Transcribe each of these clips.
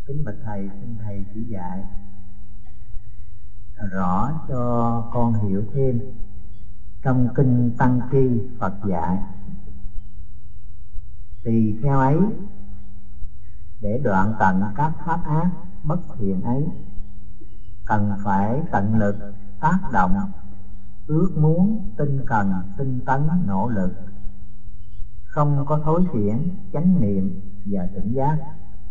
Kính bạch thầy, xin thầy chỉ dạy rõ cho con hiểu thêm trong kinh Tăng Chi Phật dạy tùy theo ấy để đoạn tận các pháp ác bất thiện ấy, cần phải tận lực tác động, ước muốn, tinh cần, tinh tấn, nỗ lực, không có thối chuyển, chánh niệm và tỉnh giác.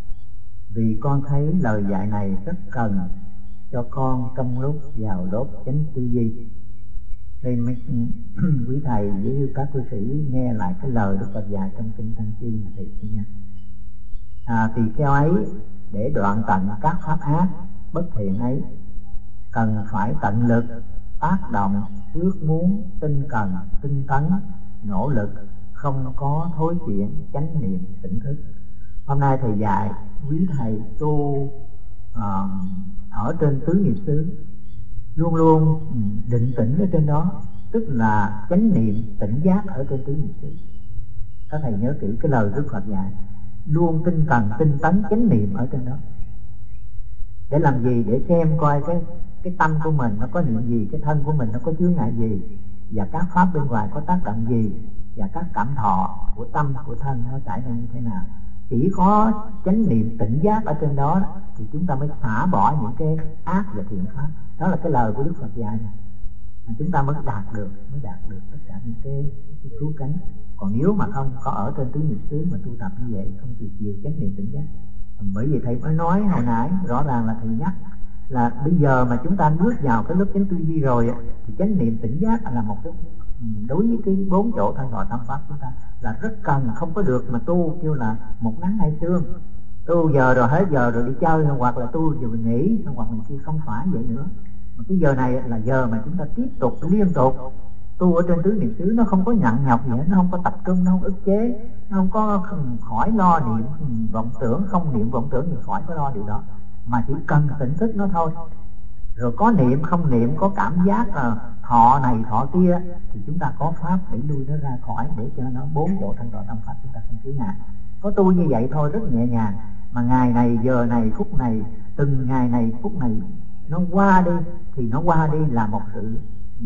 Vì con thấy lời dạy này rất cần cho con trong lúc vào đốt chánh tư duy. Đây mấy quý thầy với các cư sĩ nghe lại cái lời Đức Phật dạy trong kinh Tăng Chi mà thầy nha. Tùy theo ấy để đoạn tận các pháp ác bất thiện ấy, cần phải tận lực tác động, ước muốn, tinh cần, tinh tấn, nỗ lực, không có thối chuyển, chánh niệm, tỉnh thức. Hôm nay thầy dạy quý thầy tu ở trên tứ nghiệp xứ luôn luôn định tĩnh ở trên đó, tức là chánh niệm tỉnh giác ở trên tứ nghiệp xứ. Các thầy nhớ kỹ cái lời Đức Phật dạy, luôn tinh cần, tinh tấn, chánh niệm ở trên đó. Để làm gì? Để xem coi cái tâm của mình nó có niệm gì, cái thân của mình nó có chướng ngại gì, và các pháp bên ngoài có tác động gì, và các cảm thọ của tâm, của thân nó xảy ra như thế nào. Chỉ có chánh niệm tỉnh giác ở trên đó thì chúng ta mới xả bỏ những cái ác và thiện pháp. Đó là cái lời của Đức Phật dạy này. Chúng ta mới đạt được tất cả những cái cứu cánh. Còn nếu mà không có ở trên tứ nghiệp xứ mà tu tập như vậy, không chịu chịu chánh niệm tỉnh giác. Bởi vì thầy mới nói hồi nãy rõ ràng là thầy nhắc là bây giờ mà chúng ta bước vào cái lớp chánh tư duy rồi thì chánh niệm tỉnh giác là một cái, đối với cái 4 chỗ thân thọ tâm pháp chúng ta là rất cần, không có được mà tu kêu là một nắng hai sương, tu giờ rồi hết giờ rồi đi chơi, hoặc là tu rồi nghỉ, hoặc là kia. Không phải vậy nữa, mà cái giờ này là giờ mà chúng ta tiếp tục liên tục tu ở trên tứ niệm xứ. Nó không có nặng nhọc gì hết, nó không có tập trung, nó không ức chế, nó không có khỏi lo niệm vọng tưởng, không niệm vọng tưởng thì khỏi có lo điều đó, mà chỉ cần tỉnh thức nó thôi. Rồi có niệm không niệm, có cảm giác thọ này thọ kia thì chúng ta có pháp để lui nó ra khỏi, để cho nó 4 chỗ thân thọ tâm pháp chúng ta không chướng ngại. Có tu như vậy thôi, rất nhẹ nhàng. Mà ngày này, giờ này, phút này, từng ngày này, phút này nó qua đi, thì nó qua đi là một sự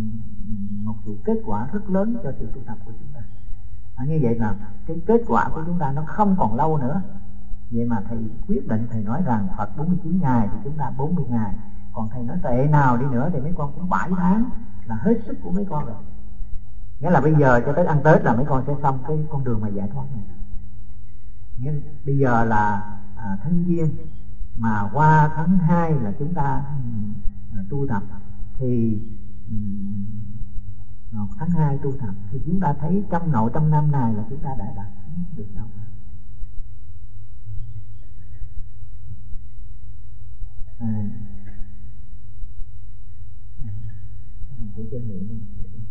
kết quả rất lớn cho sự tu tập của chúng ta. Như vậy là cái kết quả của chúng ta nó không còn lâu nữa. Vậy mà thầy quyết định, thầy nói rằng Phật 49 ngày thì chúng ta 40 ngày. Còn thầy nói tệ nào đi nữa thì mấy con cũng 7 tháng là hết sức của mấy con rồi. Nghĩa là bây giờ cho tới ăn Tết là mấy con sẽ xong cái con đường mà giải thoát này. Nghĩa bây giờ là Thanh Giêng, mà qua tháng 2 là chúng ta tu tập, thì tháng 2 tu tập thì chúng ta thấy trong nội trong năm này là chúng ta đã đạt được đâu. Của chân niệm mình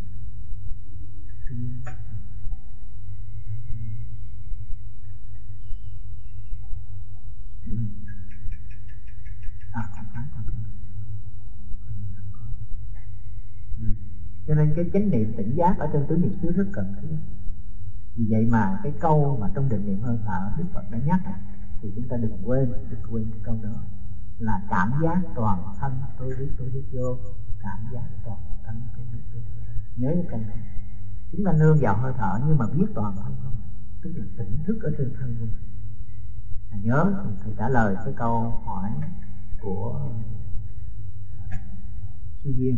cho nên cái chánh niệm tỉnh giác ở trên tứ niệm xứ rất cần thiết. Vì vậy mà cái câu mà trong định niệm hơi thở Đức Phật đã nhắc thì chúng ta đừng quên cái câu đó là cảm giác toàn thân tôi biết vô, cảm giác toàn thân tôi biết. Nhớ cái câu đó. Chúng ta nương vào hơi thở nhưng mà biết toàn thân không, tức là tỉnh thức ở trên thân của mình. Nhớ thầy trả lời cái câu hỏi của Sư Duyên.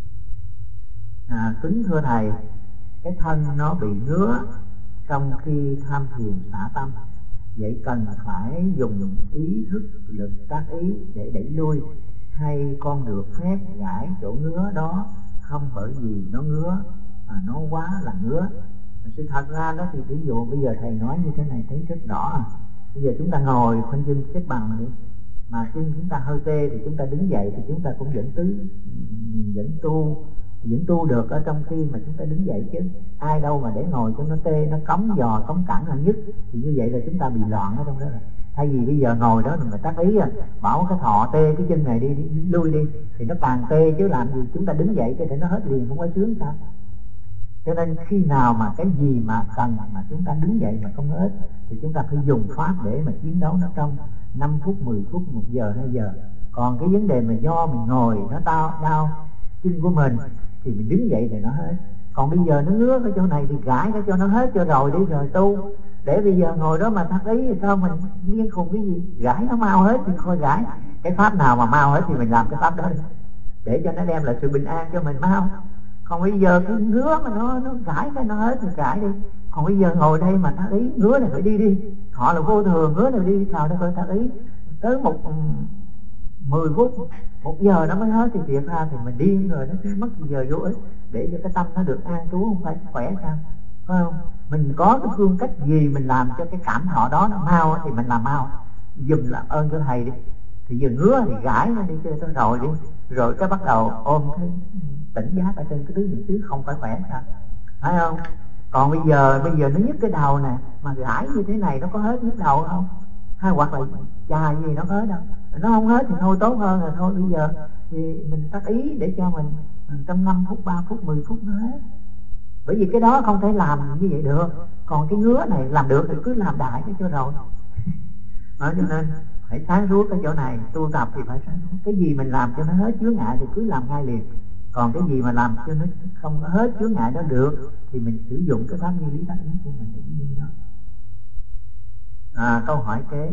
Kính thưa thầy, cái thân nó bị ngứa trong khi tham thiền xả tâm, vậy cần phải dùng ý thức lực tác ý để đẩy lui, hay con được phép gãi chỗ ngứa đó không, bởi vì nó ngứa nó quá là ngứa? Sự thật ra đó thì ví dụ bây giờ thầy nói như thế này thấy rất rõ. Bây giờ chúng ta ngồi khoanh chân xếp bằng đi, mà chân chúng ta hơi tê thì chúng ta đứng dậy thì chúng ta cũng vẫn tu được ở trong khi mà chúng ta đứng dậy chứ. Ai đâu mà để ngồi cho nó tê, nó cống giò cống cẳng là nhất, thì như vậy là chúng ta bị loạn ở trong đó rồi. Thay vì bây giờ ngồi đó mình tác ý bảo cái thọ tê cái chân này đi lui đi thì nó càng tê chứ, làm gì chúng ta đứng dậy cho để nó hết liền, không có sướng sao. Cho nên khi nào mà cái gì mà cần mà chúng ta đứng dậy mà không hết thì chúng ta phải dùng pháp để mà chiến đấu nó trong. 5 phút, 10 phút, 1 giờ, 2 giờ. Còn cái vấn đề mà do mình ngồi nó đau chân của mình thì mình đứng dậy thì nó hết. Còn bây giờ nó ngứa cái chỗ này thì gãi nó cho nó hết cho rồi đi rồi tu. Để bây giờ ngồi đó mà thắc ý thì sao mình điên khùng cái gì? Gãi nó mau hết thì thôi gãi. Cái pháp nào mà mau hết thì mình làm cái pháp đó đi, để cho nó đem lại sự bình an cho mình mau. Còn bây giờ cứ ngứa mà nó gãi cái nó hết thì gãi đi. Còn bây giờ ngồi đây mà thắc ý, ngứa này phải đi. Họ là vô thường, ngứa này đi sao nó phải thắc ý. Tới 10 phút, 1 giờ nó mới hết thì thiệt ra thì mình điên rồi, nó cứ mất giờ vô ích. Để cho cái tâm nó được an trú, không phải khỏe sao? Phải không? Mình có cái phương cách gì mình làm cho cái cảm thọ đó nó mau thì mình làm mau. Dùm làm ơn cho thầy đi. Thì giờ ngứa thì gãi nó đi cho rồi đi. Rồi cái bắt đầu ôm cái tỉnh giác ở trên cái tứ niệm xứ, không phải khỏe sao? Phải không? Còn bây giờ nó nhức cái đầu nè, mà gãi như thế này nó có hết nhức đầu không? Hay hoặc là chà gì nó hết đâu. Nó không hết thì thôi tốt hơn rồi thôi. Bây giờ thì mình tác ý để cho mình trong 5 phút, 3 phút, 10 phút nó hết. Bởi vì cái đó không thể làm như vậy được. Còn cái ngứa này làm được thì cứ làm đại cái cho rồi. Cho nên phải sáng suốt cái chỗ này, tu tập thì phải sáng suốt. Cái gì mình làm cho nó hết chướng ngại thì cứ làm ngay liền. Còn cái gì mà làm cho nó không có hết chướng ngại đó được thì mình sử dụng cái pháp như lý tác ý của mình để đi đó. Câu hỏi kế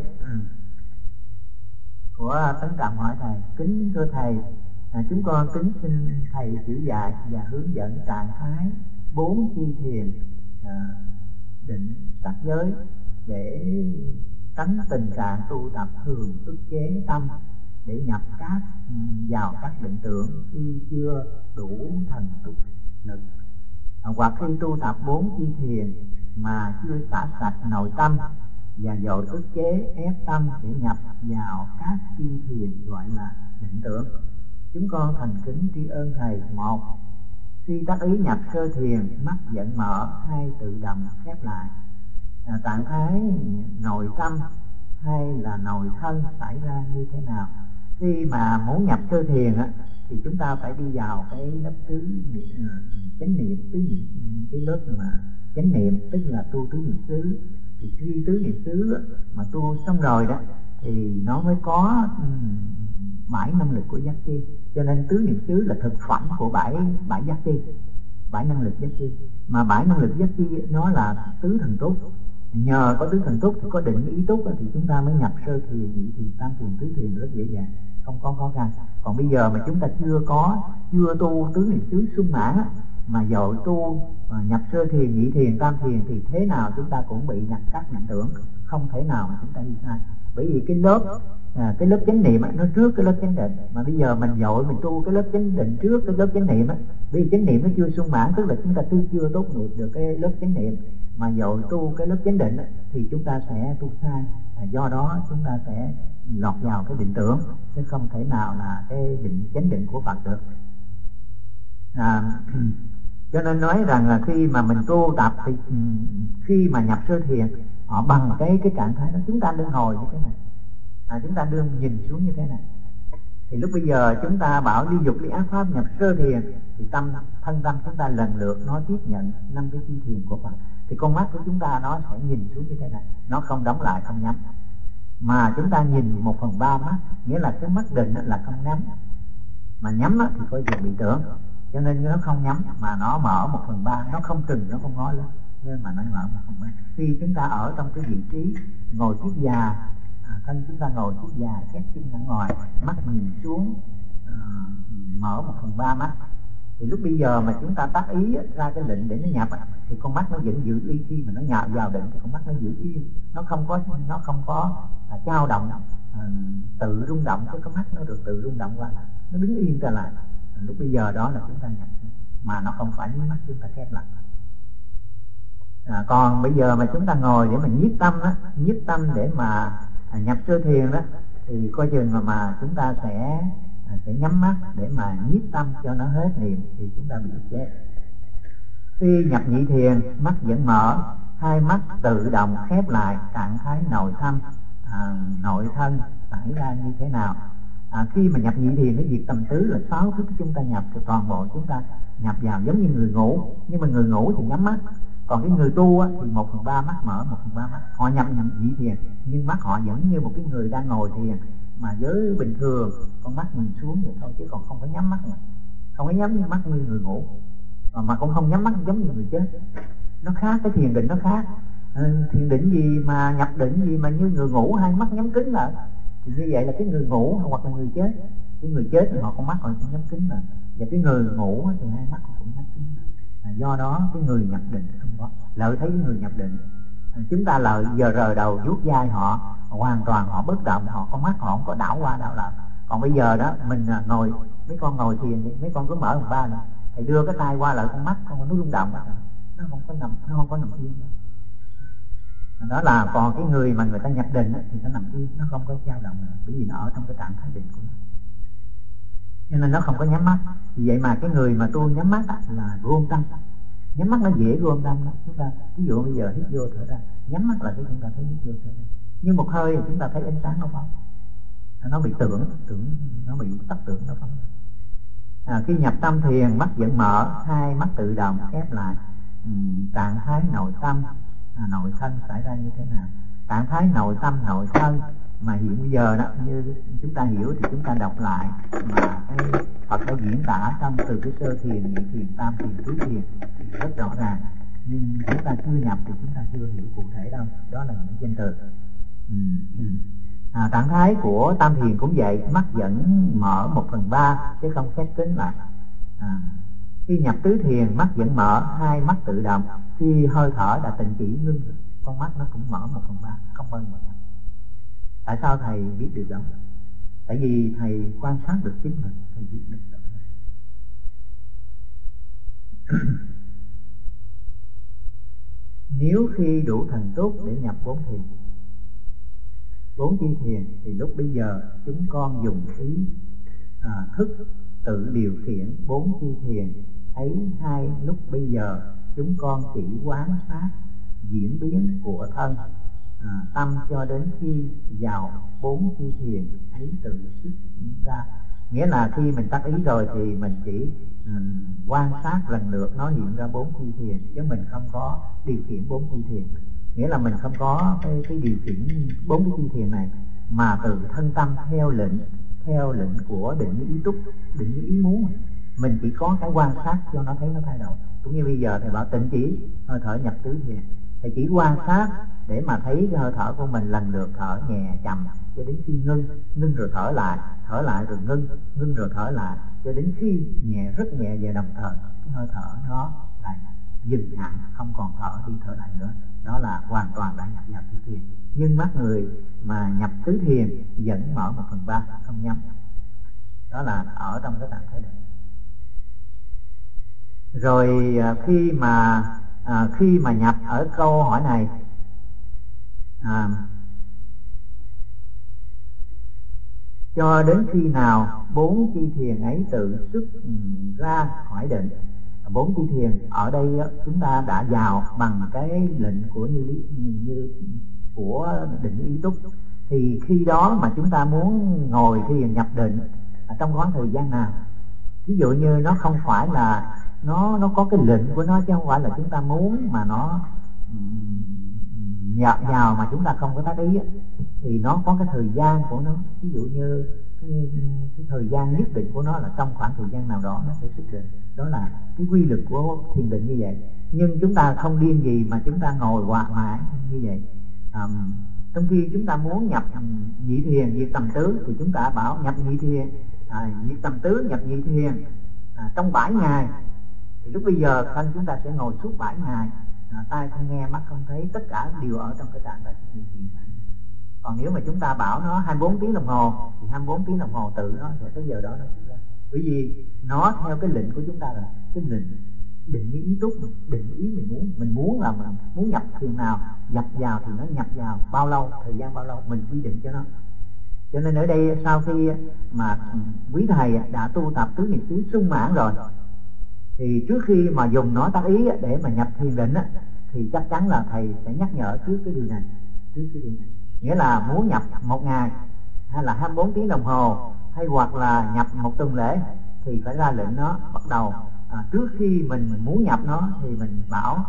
của Tấn Trọng hỏi thầy: kính thưa thầy, chúng con kính xin thầy chỉ dạy và hướng dẫn trạng thái 4 chi thiền, định, sắc giới để tránh tình trạng tu tập thường ức chế tâm để nhập vào các định tượng khi chưa đủ thần túc lực, hoặc khi tu tập 4 chi thiền mà chưa xả sạch nội tâm và dội ức chế ép tâm để nhập vào các chi thiền gọi là định tượng. Chúng con thành kính tri ân thầy. 1. Khi tác ý nhập sơ thiền, mắt vẫn mở, 2 tự động khép lại. Trạng thái nội tâm hay là nội thân xảy ra như thế nào? Khi mà muốn nhập sơ thiền thì chúng ta phải đi vào cái lớp chánh niệm, tứ niệm, cái lớp mà chánh niệm, tức là tu tứ niệm xứ. Thì khi tứ niệm xứ mà tu xong rồi đó thì nó mới có 7 năng lực của giác chi. Cho nên tứ niệm xứ là thực phẩm của 7 giác chi, 7 năng lực giác chi. Mà 7 năng lực giác chi nó là tứ thần túc. Nhờ có tứ thần túc thì có định ý túc thì chúng ta mới nhập sơ thiền, nhị thiền, tam thiền, tứ thiền rất dễ dàng, không có khó khăn. Còn bây giờ mà chúng ta chưa tu tứ niệm xứ sung mãn mà dội tu nhập sơ thiền, nhị thiền, tam thiền thì thế nào chúng ta cũng bị nhập các định tượng, không thể nào mà chúng ta đi sai. Bởi vì cái lớp chánh niệm nó trước cái lớp chánh định, mà bây giờ mình dội mình tu cái lớp chánh định trước cái lớp chánh niệm bởi vì chánh niệm nó chưa sung mãn, tức là chúng ta chưa tốt nghiệp được cái lớp chánh niệm, mà dội tu cái lớp chánh định thì chúng ta sẽ tu sai. Do đó chúng ta sẽ lọt vào cái định tưởng, chứ không thể nào là cái chánh định của Phật được. Cho nên nói rằng là khi mà mình tu tập thì khi mà nhập sơ thiền họ bằng cái trạng thái đó, chúng ta đương ngồi như thế này, chúng ta đương nhìn xuống như thế này, thì lúc bây giờ chúng ta bảo ly dục ly ác pháp nhập sơ thiền thì thân tâm chúng ta lần lượt nó tiếp nhận 5 cái chi thiền của Phật. Thì con mắt của chúng ta nó sẽ nhìn xuống như thế này, nó không đóng lại, không nhắm, mà chúng ta nhìn 1/3 mắt, nghĩa là cái mắt định là không nhắm, mà nhắm thì coi chừng bị tưởng. Cho nên nó không nhắm mà nó mở 1/3, nó không trừng, nó không ngó lên, nên mà nó mở 1/3. Khi chúng ta ở trong cái vị trí ngồi chiếc già, thân chúng ta ngồi chiếc già, khép chân ra ngoài, mắt nhìn xuống, mở 1/3 mắt, thì lúc bây giờ mà chúng ta tác ý ra cái định để nó nhập thì con mắt nó vẫn giữ y. Khi mà nó nhập vào định thì con mắt nó giữ yên, nó không có dao động, tự rung động, cái con mắt nó được tự rung động qua lại, nó đứng yên trở lại. Lúc bây giờ đó là chúng ta nhập, mà nó không phải mắt chúng ta khép lại. Còn bây giờ mà chúng ta ngồi để mà nhiếp tâm để mà nhập sơ thiền đó, thì coi chừng mà chúng ta sẽ nhắm mắt để mà nhiếp tâm cho nó hết niệm thì chúng ta bị chết. Khi nhập nhị thiền, mắt vẫn mở, 2 mắt tự động khép lại, trạng thái nội thân xảy ra như thế nào? Khi mà nhập nhị thiền, cái việc tâm tứ là 6 thức chúng ta nhập, thì toàn bộ chúng ta nhập vào giống như người ngủ. Nhưng mà người ngủ thì nhắm mắt, Còn cái người tu á, thì 1/3 mắt mở, 1/3 mắt họ nhập nhị thiền, nhưng mắt họ vẫn như một cái người đang ngồi thiền mà với bình thường, con mắt nhìn xuống vậy thôi, chứ còn không có nhắm mắt nữa. Không có nhắm mắt như người ngủ, mà cũng không nhắm mắt giống như người chết. Nó khác, cái thiền định nó khác. Thiền định gì mà nhập định gì mà như người ngủ hai mắt nhắm kín lại, thì như vậy là cái người ngủ hoặc là người chết. Cái người chết thì họ con mắt họ cũng nhắm kín lại, và cái người ngủ thì hai mắt họ cũng nhắm kín lại. Do đó cái người nhập định không có. Lợi thấy cái người nhập định, chúng ta lợi giờ rờ đầu vuốt vai họ, hoàn toàn họ bất động, họ con mắt họ không có đảo qua đảo lại. Còn bây giờ đó mình ngồi, mấy con ngồi thiền thì mấy con cứ mở 1/3 nữa, thầy đưa cái tay qua lại con mắt không, nó rung động, nó không có nằm yên. Đó là còn cái người mà người ta nhập định thì nó nằm yên, nó không có dao động nữa, bởi vì nó ở trong cái trạng thái định của nó, cho nên nó không có nhắm mắt. Vì vậy mà cái người mà tu nhắm mắt là gom tâm. Nhắm mắt nó dễ gom tâm lắm. Chúng ta ví dụ bây giờ hít vô thở ra, nhắm mắt là cái chúng ta thấy hít vô thở ra, nhưng một hơi thì chúng ta thấy ánh sáng nó phóng, nó bị tưởng, nó bị tắc tưởng, nó phóng. Khi nhập tâm thiền, mắt vẫn mở, hai mắt tự động khép lại. Trạng thái nội tâm, nội thân xảy ra như thế nào? Trạng thái nội tâm, nội thân mà hiện bây giờ đó, như chúng ta hiểu thì chúng ta đọc lại mà cái Phật đã diễn tả trong từ cái sơ thiền, nhị thiền, tam thiền, tứ thiền thì rất rõ ràng, nhưng chúng ta chưa nhập thì chúng ta chưa hiểu cụ thể đâu. Đó là những danh từ. Trạng thái của tam thiền cũng vậy, mắt vẫn mở 1/3 chứ không khép kín lại. Khi nhập tứ thiền, mắt vẫn mở, hai mắt tự động. Khi hơi thở đã tịnh chỉ ngưng, con mắt nó cũng mở 1/3, không bao giờ nhập. Tại sao thầy biết điều đó? Tại vì thầy quan sát được chính mình, thầy biết được đó. Nếu khi đủ thần túc để nhập 4 thiền, 4 chi thiền, thì lúc bây giờ chúng con dùng ý thức tự điều khiển 4 chi thiền ấy. Hai lúc bây giờ chúng con chỉ quán sát diễn biến của thân tâm cho đến khi vào 4 chi thiền ấy tự xuất ra. Nghĩa là khi mình tác ý rồi thì mình chỉ quan sát lần lượt nó hiện ra 4 chi thiền, chứ mình không có điều khiển 4 chi thiền. Nghĩa là mình không có cái điều khiển 4 cái chi thiền này, mà từ thân tâm theo lệnh của định ý túc, định ý muốn, mình chỉ có cái quan sát cho nó thấy nó thay đổi. Cũng như bây giờ thầy bảo tịnh chỉ hơi thở nhập tứ thiền, thầy chỉ quan sát để mà thấy cái hơi thở của mình lần lượt thở nhẹ chậm cho đến khi ngưng rồi thở lại rồi ngưng rồi thở lại, cho đến khi nhẹ, rất nhẹ và đồng thời cái hơi thở nó lại dừng hẳn, không còn thở đi thở lại nữa. Đó là hoàn toàn đã nhập vào tứ thiền. Nhưng mắt người mà nhập tứ thiền vẫn mở 1/3, không nhắm. Đó là ở trong cái trạng thái định. Rồi khi mà nhập ở câu hỏi này, cho đến khi nào 4 chi thiền ấy tự xuất ra khỏi định. 4 chi thiền ở đây chúng ta đã vào bằng cái lệnh của như của định ý túc, thì khi đó mà chúng ta muốn ngồi thiền nhập định trong khoảng thời gian nào? Ví dụ như nó không phải là nó có cái lệnh của nó, chứ không phải là chúng ta muốn mà nó vào mà chúng ta không có tác ý, thì nó có cái thời gian của nó. Ví dụ như cái thời gian nhất định của nó là trong khoảng thời gian nào đó nó sẽ xuất định. Đó là cái quy luật của thiền định như vậy. Nhưng chúng ta không điên gì mà chúng ta ngồi hoài mãi như vậy. Trong khi chúng ta muốn nhập nhị thiền, diệt tầm tứ, thì chúng ta bảo nhập nhị thiền, diệt tầm tứ, nhập nhị thiền trong 7 ngày. Thì lúc bây giờ thân chúng ta sẽ ngồi suốt 7 ngày, tai không nghe, mắt không thấy, tất cả đều ở trong cái trạng thái nhị thiền. Còn nếu mà chúng ta bảo nó 24 tiếng đồng hồ thì 24 tiếng đồng hồ tự nó sẽ tới giờ đó nó xuất ra. Bởi vì nó theo cái lệnh của chúng ta là cái lệnh định ý túc, định ý mình muốn là mình muốn nhập thiền nào, nhập vào thì nó nhập vào bao lâu, thời gian bao lâu mình quy định cho nó. Cho nên ở đây sau khi mà quý thầy đã tu tập tứ niệm xứ sung mãn rồi, thì trước khi mà dùng nó tác ý để mà nhập thiền định thì chắc chắn là thầy sẽ nhắc nhở trước cái điều này. Nghĩa là muốn nhập 1 ngày hay là 24 tiếng đồng hồ hay hoặc là nhập 1 tuần lễ thì phải ra lệnh nó bắt đầu. Trước khi mình muốn nhập nó thì mình bảo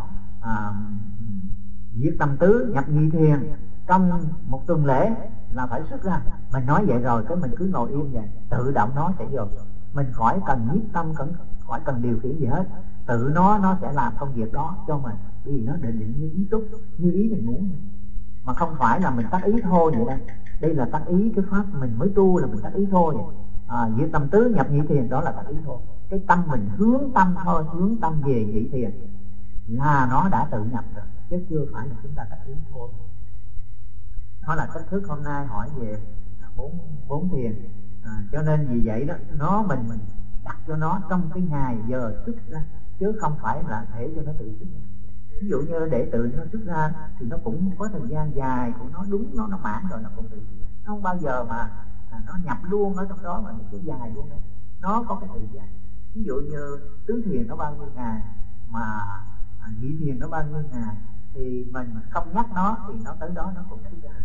diệt tâm tứ nhập nhị thiền trong một tuần lễ là phải xuất ra. Mình nói vậy rồi cái mình cứ ngồi im vậy, tự động nó sẽ vô. Mình khỏi cần nhiếp tâm, khỏi cần điều khiển gì hết, tự nó sẽ làm công việc đó cho mình, vì nó định như ý túc, như ý mình muốn, mà không phải là mình tác ý thôi vậy đây. Đây là tác ý, cái pháp mình mới tu là mình tác ý thôi. Diệt tâm tứ nhập nhị thiền đó là tác ý thôi. Cái tâm mình hướng tâm thôi, hướng tâm về nhị thiền là nó đã tự nhập rồi, chứ chưa phải là chúng ta tác ý thôi. Đó là cách thức hôm nay hỏi về bốn thiền. Cho nên vì vậy đó, mình đặt cho nó trong cái ngày giờ xuất ra, chứ không phải là để cho nó tự xuất ra. Ví dụ như để tự nó xuất ra thì nó cũng có thời gian dài của nó, đúng nó mãn rồi nó cũng tự xuất ra. Nó không bao giờ mà nó nhập luôn ở trong đó mà nó cứ dài luôn đâu. Nó có cái thời gian. Ví dụ như tứ thiền nó bao nhiêu ngày, mà nhị thiền nó bao nhiêu ngày, thì mình không nhắc nó thì nó tới đó nó cũng xuất ra.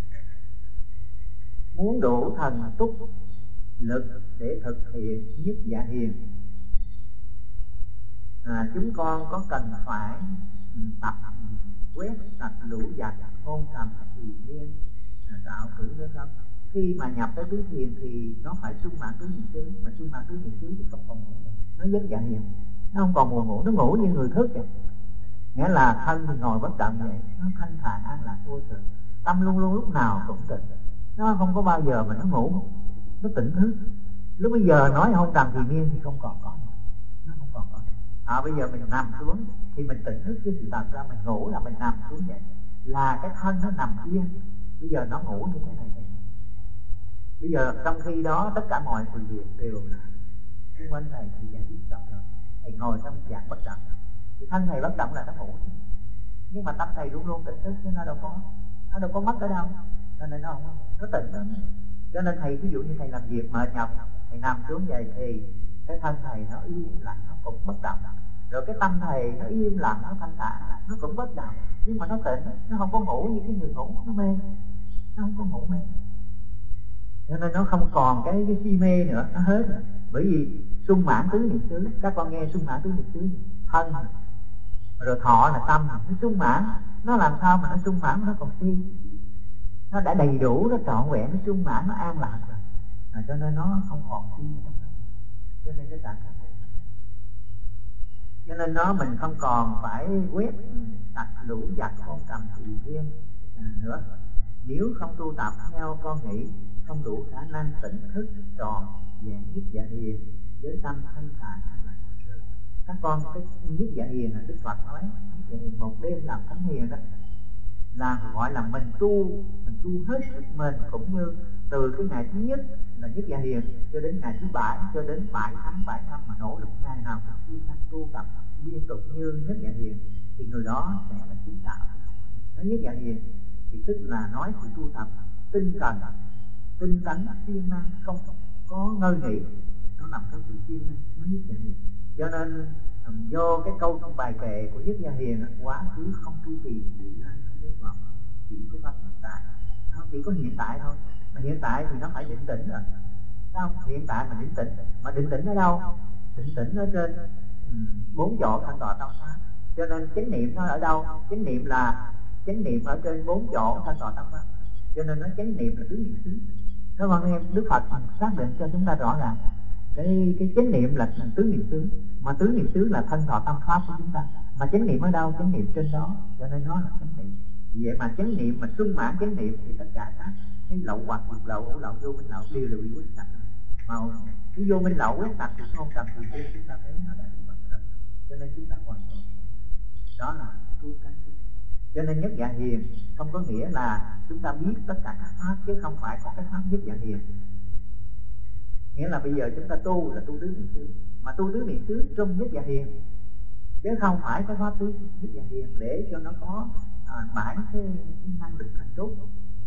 Muốn đủ thần túc lực để thực hiện nhất dạ hiền, chúng con có cần phải tập quét sạch lũ giặc hôn trầm thì liên tạo cử nữa không? Khi mà nhập tới tứ thiền thì nó phải sung mãn tứ niệm xứ, mà sung mãn tứ niệm xứ thì không còn ngủ, nó rất dạ hiền, nó không còn buồn ngủ, nó ngủ như người thức vậy. Nghĩa là thân thì ngồi bất động vậy, nó thanh thản an lạc vô sự, tâm luôn luôn lúc nào cũng tỉnh, nó không có bao giờ mà nó ngủ, nó tỉnh thức. Lúc bây giờ nói hôn trầm thì miên thì không còn có nữa, nó không còn có nữa. Bây giờ mình nằm xuống thì mình tỉnh thức, chứ sự thật ra mình ngủ là mình nằm xuống vậy, là cái thân nó nằm yên. Bây giờ nó ngủ như thế này này. Bây giờ trong khi đó tất cả mọi sự việc đều là xung quanh thầy thì giải quyết xong rồi, thầy ngồi trong dạng bất động. Cái thân thầy bất động là nó ngủ, nhưng mà tâm thầy luôn luôn tỉnh thức, chứ nó đâu có mất ở đâu, cho nên nó tỉnh đó. Cho nên thầy ví dụ như thầy làm việc mệt nhọc, thầy nằm xuống vậy thì cái thân thầy nó im lặng, nó cũng bất động. Rồi cái tâm thầy nó im lặng, nó thanh thản, nó cũng bất động, nhưng mà nó tỉnh, nó không có ngủ như cái người ngủ, nó mê, nó không có ngủ mê. Cho nên nó không còn cái si mê nữa, nó hết rồi. Bởi vì sung mãn tứ niệm xứ, các con nghe sung mãn tứ niệm xứ, thân rồi thọ là tâm, nó sung mãn. Nó làm sao mà nó sung mãn, nó còn si, nó đã đầy đủ, nó trọn vẹn, nó sung mãn, nó an lạc rồi. Cho nên nó không còn si trong đó. Cho nên cái trạng thái này, cho nên mình không còn phải quét sạch lũ giặc con trầm tùy thiên nữa. Nếu không tu tập theo con nghĩ, không đủ khả năng tỉnh thức tròn vẹn nhất dạ hiền với tâm thanh thản an lạc vô sự. Các con, cái nhất dạ hiền là Đức Phật nói, nhất dạ hiền một đêm làm thánh hiền đó, là gọi là mình tu hết sức mình, cũng như từ cái ngày thứ nhất là nhất dạ hiền cho đến ngày thứ 7, cho đến 7 tháng 7 năm mà nỗ lực ngày nào cũng siêng năng tu tập liên tục như nhất dạ hiền, thì người đó sẽ là chứng đạo. Nói nhất dạ hiền thì tức là nói sự tu tập tinh cần, tinh tấn, siêng năng, không có ngơi nghỉ, nó nằm trong sự siêng năng, nó nhất dạ hiền. Cho nên do cái câu trong bài kệ của nhất dạ hiền, quá khứ không tu tiền, vị lai không biết vọng, chỉ có pháp hiện tại, không chỉ có hiện tại thôi. Mà hiện tại thì nó phải định tĩnh rồi, không? Hiện tại mà định tĩnh, mà định tĩnh ở đâu? Định tĩnh ở trên 4 chỗ thanh tọa tâm pháp. Cho nên chánh niệm nó ở đâu? Chánh niệm là chánh niệm ở trên 4 chỗ thanh tọa tâm pháp. Cho nên nó chánh niệm là tứ niệm xứ. Các con em, Đức Phật xác định cho chúng ta rõ ràng cái chánh niệm là tứ niệm xứ, mà tứ niệm xứ là thân thọ tâm pháp của chúng ta. Mà chánh niệm ở đâu? Chánh niệm trên đó, cho nên nó là chánh niệm. Vì vậy mà chánh niệm mà sung mãn chánh niệm thì tất cả các cái lậu hoặc dục lậu, hữu lậu, vô minh lậu đều bị quét sạch. Mà cái vô minh lậu quét sạch thì không cần từ tiên, chúng ta thấy nó đã bị mất rồi. Cho nên chúng ta hoàn toàn, đó là tu cánh. Cho nên nhất dạ hiền không có nghĩa là chúng ta biết tất cả các pháp, chứ không phải có cái pháp nhất dạ hiền. Nghĩa là bây giờ chúng ta tu là tu tứ niệm xứ, mà tu tứ niệm xứ trong nhất dạ hiền, chứ không phải cái pháp tứ nhất dạ hiền để cho nó có mãi cái năng lực thành tốt.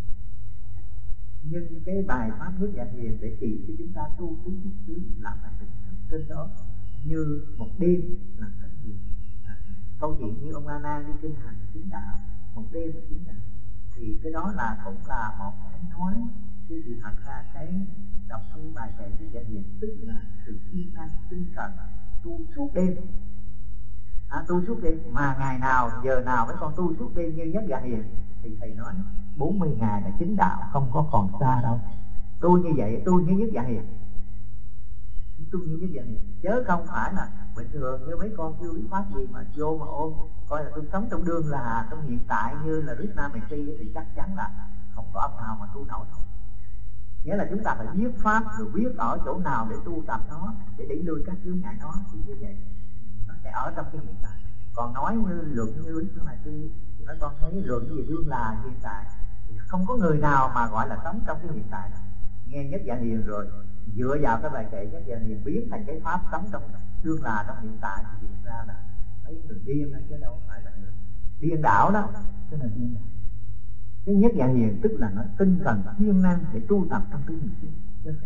Nhưng cái bài pháp nhất dạ hiền để chỉ cho chúng ta tu tứ niệm xứ làm thành định trên đó, như một đêm làm thánh hiền. Câu chuyện như ông A Nan đi kinh hành chứng đạo, một đêm mà chứng đạo, thì cái đó là cũng là một cái nói, chứ sự thật ra cái đọc cái bài kệ nhất dạ hiền tức là sự siêng năng tinh cần tu suốt đêm. Tu suốt đêm. Mà ngày nào giờ nào mấy con tu suốt đêm như Nhất Dạ Hiền thì thầy nói 40 ngày là chính đạo, không có còn xa đâu. Tu như vậy, tu như Nhất Dạ Hiền, tu như Nhất Dạ Hiền, chứ không phải là bình thường như mấy con chưa biết pháp gì mà vô mà ôm coi là tôi sống trong đương là trong hiện tại như là Krishna Messi thì chắc chắn là không có ông nào mà tu nổi thôi. Nghĩa là chúng ta phải biết pháp rồi biết ở chỗ nào để tu tập nó, để đẩy lui các chướng ngại nó, thì như vậy nó sẽ ở trong cái hiện tại. Còn nói như luận như Krishna Messi thì mấy con thấy luận về đương là hiện tại, không có người nào mà gọi là sống trong cái hiện tại đó. Nghe Nhất Dạ Hiền rồi dựa vào cái bài kệ Nhất Dạ Hiền biến thành cái pháp sống trong đương là trong hiện tại thì hiện ra là mấy người điên chứ đâu phải là người điên đảo đó. Cái này điên đảo. Cái Nhất Dạ Hiền tức là nó tinh thần siêng năng để tu tập trong tứ niệm xứ.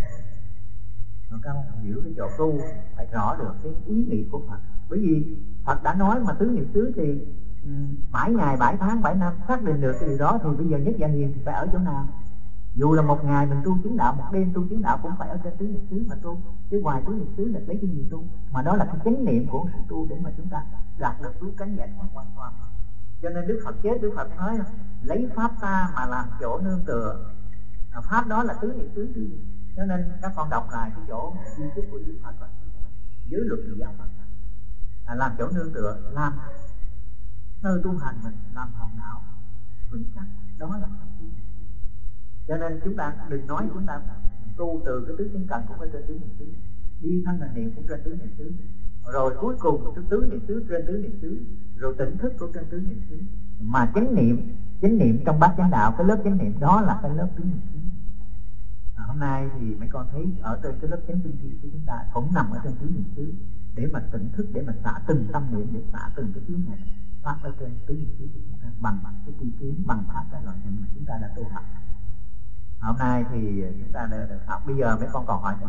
Rồi các ông hiểu cái chỗ tu phải rõ được cái ý nghĩa của Phật. Bởi vì Phật đã nói mà tứ niệm xứ thì 7 ngày 7 tháng 7 năm xác định được cái điều đó, thì bây giờ Nhất Dạ Hiền thì phải ở chỗ nào? Dù là một ngày mình tu chứng đạo, một đêm tu chứng đạo cũng phải ở trên tứ niệm xứ mà tu, chứ ngoài tứ niệm xứ là lấy cái gì tu? Mà đó là cái chánh niệm của sự tu để mà chúng ta đạt được cứu cánh giải thoát hoàn toàn. Cho nên Đức Phật chết, Đức Phật nói lấy pháp ta mà làm chỗ nương tựa, pháp đó là tứ niệm xứ chứ. Cho nên các con đọc lại cái chỗ di chúc của Đức Phật dưới luật của giáo Phật làm chỗ nương tựa, làm nơi tu hành mình, làm hòn đảo vững chắc, đó là pháp tứ niệm xứ. Cho nên chúng ta đừng nói chúng ta tu từ cái tứ chánh cần cũng ở trên tứ niệm xứ, đi thân hành niệm cũng trên tứ niệm xứ, rồi cuối cùng tứ niệm xứ trên tứ niệm xứ, rồi tỉnh thức của trên tứ niệm xứ. Mà chánh niệm trong bát chánh đạo, cái lớp chánh niệm đó là cái lớp tứ niệm xứ. Hôm nay thì mấy con thấy ở trên cái lớp chánh tư duy của chúng ta cũng nằm ở trên tứ niệm xứ, để mà tỉnh thức, để mà xả từng tâm niệm, để xả từng cái chướng này phát ở trên tứ niệm xứ của chúng ta bằng cái tri kiến, bằng pháp cái loại hình mà chúng ta đã tu học. Hôm nay thì chúng ta đã được học. Bây giờ mấy con còn hỏi gì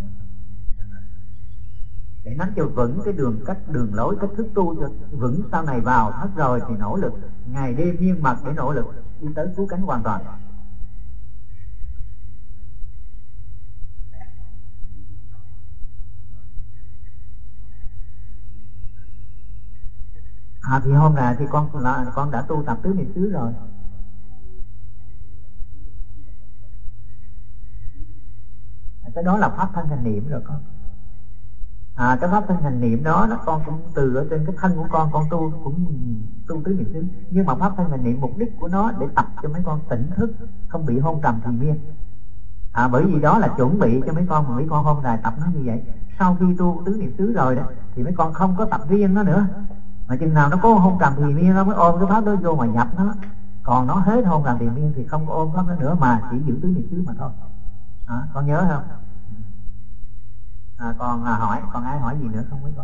để nắm cho vững cái đường lối cách thức tu cho vững, sau này vào thất rồi thì nỗ lực ngày đêm miên mật để nỗ lực đi tới cứu cánh hoàn toàn. Thì hôm nay thì con đã tu tập tứ niệm xứ rồi. Cái đó là pháp thân hành niệm rồi con. Cái pháp thân hành niệm đó con cũng từ ở trên cái thân của con tu cũng tu tứ niệm xứ. Nhưng mà pháp thân hành niệm mục đích của nó để tập cho mấy con tỉnh thức, không bị hôn trầm trì miên. Bởi vì đó là chuẩn bị cho mấy con, mà mấy con hôm nay tập nó như vậy. Sau khi tu tứ niệm xứ rồi đó thì mấy con không có tập riêng nó nữa. Mà chừng nào nó có hôn trầm trì miên nó mới ôm cái pháp đó vô mà nhập nó. Còn nó hết hôn trầm trì miên thì không có ôm pháp đó nữa, mà chỉ giữ tứ niệm xứ mà thôi. Con nhớ không? Còn hỏi, còn ai hỏi gì nữa không mấy con?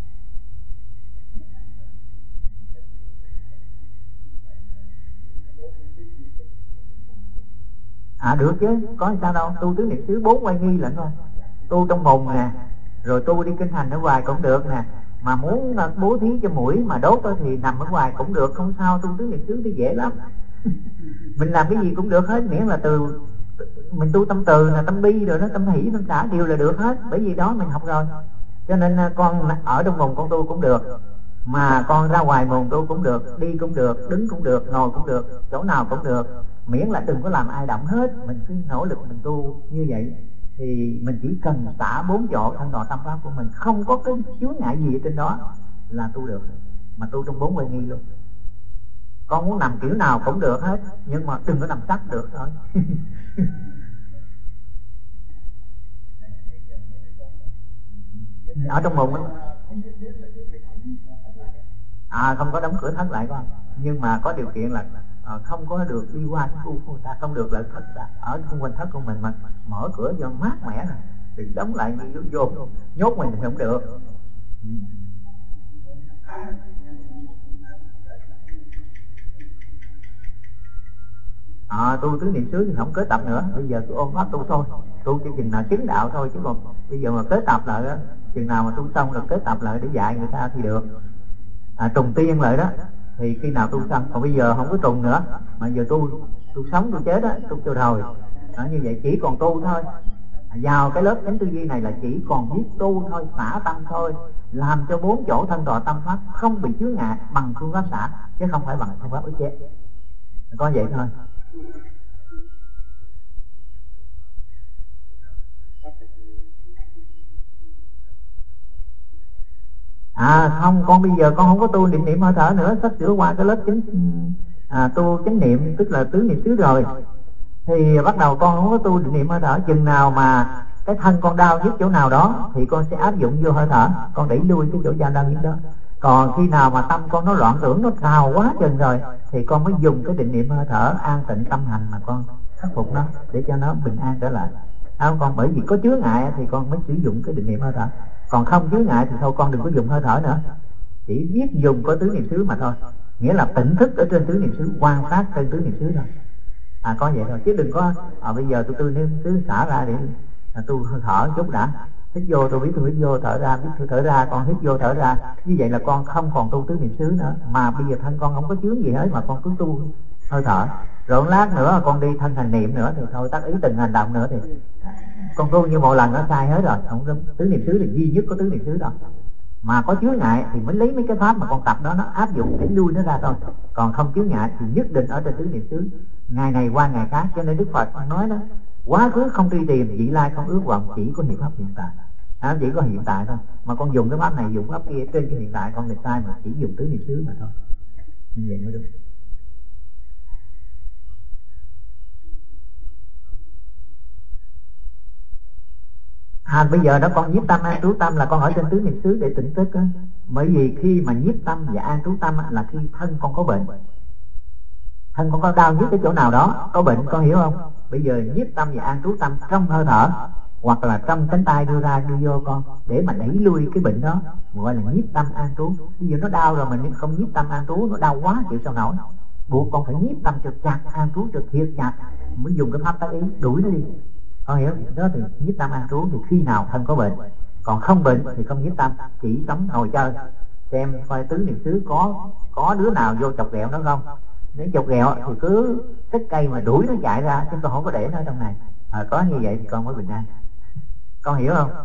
Được chứ, có sao đâu. Tu tứ niệm xứ 4 quay nghi lận thôi. Tu trong mùng nè, rồi tu đi kinh hành ở ngoài cũng được nè. Mà muốn bố thí cho mũi mà đốt thì nằm ở ngoài cũng được, không sao. Tu tứ niệm xứ thì dễ lắm. Mình làm cái gì cũng được hết, miễn là từ mình tu tâm từ là tâm bi rồi đó, tâm hỷ tâm xả đều là được hết, bởi vì đó mình học rồi. Cho nên con ở trong mùng con tu cũng được, mà con ra ngoài mùng tu cũng được, đi cũng được, đứng cũng được, ngồi cũng được, chỗ nào cũng được, miễn là đừng có làm ai động hết. Mình cứ nỗ lực mình tu như vậy thì mình chỉ cần xả 4 chỗ thân độ tâm pháp của mình, không có cái chướng ngại gì ở trên đó là tu được. Mà tu trong 4 quay nghi luôn. Con muốn nằm kiểu nào cũng được hết, nhưng mà đừng có nằm sắc được thôi. Ở trong mùng không có đóng cửa thất lại con, nhưng mà có điều kiện là không có được đi qua cái khu của người ta, không được lại thất ra ở xung quanh thất của mình, mà mở cửa cho mát mẻ này, đừng đóng lại như vô nhốt mình thì không được. Tu tứ niệm xứ thì không kết tập nữa, bây giờ cứ ôm pháp tu thôi, tu chỉ chừng nào chứng đạo thôi, chứ còn bây giờ mà kết tập lại đó, chừng nào mà tu xong rồi kết tập lại để dạy người ta thì được. Trùng tiên lại đó thì khi nào tu xong, còn bây giờ không có trùng nữa, mà giờ tu sống tu chết á, tu cho rồi. Như vậy chỉ còn tu thôi, Vào cái lớp chánh tư duy này là chỉ còn biết tu thôi, xả tâm thôi, làm cho 4 chỗ thân tọa tâm pháp không bị chướng ngại bằng phương pháp xả, chứ không phải bằng phương pháp ức chế. Có vậy thôi. Không, con bây giờ con không có tu niệm hơi thở nữa, sắp sửa qua cái lớp tu chánh niệm, tức là tứ niệm xứ rồi, thì bắt đầu con không có tu niệm hơi thở. Chừng nào mà cái thân con đau nhức chỗ nào đó thì con sẽ áp dụng vô hơi thở, con đẩy lui cái chỗ đau nhức đó. Còn khi nào mà tâm con nó loạn tưởng, nó trào quá chừng rồi thì con mới dùng cái định niệm hơi thở an tịnh tâm hành mà con khắc phục nó để cho nó bình an trở lại. Con bởi vì có chướng ngại thì con mới sử dụng cái định niệm hơi thở, còn không chướng ngại thì thôi con đừng có dùng hơi thở nữa, chỉ biết dùng có tứ niệm xứ mà thôi, nghĩa là tỉnh thức ở trên tứ niệm xứ, quan sát trên tứ niệm xứ thôi. Có vậy thôi, chứ đừng có bây giờ tôi tứ niệm xứ xả ra để tôi hơi thở chút đã, hít vô tôi biết tôi hít vô, thở ra biết tôi thở ra, con hít vô thở ra. Như vậy là con không còn tu tứ niệm xứ nữa, mà bây giờ thân con không có chướng gì hết mà con cứ tu hơi thở. Rồi một lát nữa con đi thân hành niệm nữa thì thôi tác ý từng hành động nữa thì con tu như một lần nó sai hết rồi. Không, tứ niệm xứ là duy nhất có tứ niệm xứ đâu, mà có chướng ngại thì mới lấy mấy cái pháp mà con tập đó nó áp dụng để lui nó ra thôi. Còn không chướng ngại thì nhất định ở trên tứ niệm xứ, ngày này qua ngày khác. Cho nên Đức Phật nói đó, quá khứ không truy tìm, vị lai không ước vọng, chỉ có hiện pháp hiện tại. Chỉ có hiện tại thôi, mà con dùng cái pháp này dùng pháp kia trên cái hiện tại con thì sai, mà chỉ dùng tứ niệm xứ mà thôi. Như vậy mới đúng. Bây giờ đó con nhiếp tâm an trú tâm là con ở trên tứ niệm xứ để tỉnh thức á. Bởi vì khi mà nhiếp tâm và an trú tâm là khi thân con có bệnh, thân con có đau nhức cái chỗ nào đó, có bệnh, con hiểu không? Bây giờ nhiếp tâm và an trú tâm trong hơi thở hoặc là trong cánh tay đưa ra đưa vô con để mà đẩy lui cái bệnh đó, gọi là nhiếp tâm an trú. Bây giờ nó đau rồi mình không nhiếp tâm an trú, nó đau quá chịu sao nổi, buộc con phải nhiếp tâm cho chặt, an trú cho thiệt chặt, mới dùng cái pháp tác ý đuổi nó đi. Con hiểu đó, thì nhiếp tâm an trú thì khi nào thân có bệnh, còn không bệnh thì không nhiếp tâm, chỉ sống ngồi chơi xem coi tứ niệm xứ có đứa nào vô chọc ghẹo nó không. Nếu chọc ghẹo thì cứ xích cây mà đuổi nó chạy ra, chứ con không có để nó ở trong này. Có như vậy thì con mới bình an. Con hiểu không?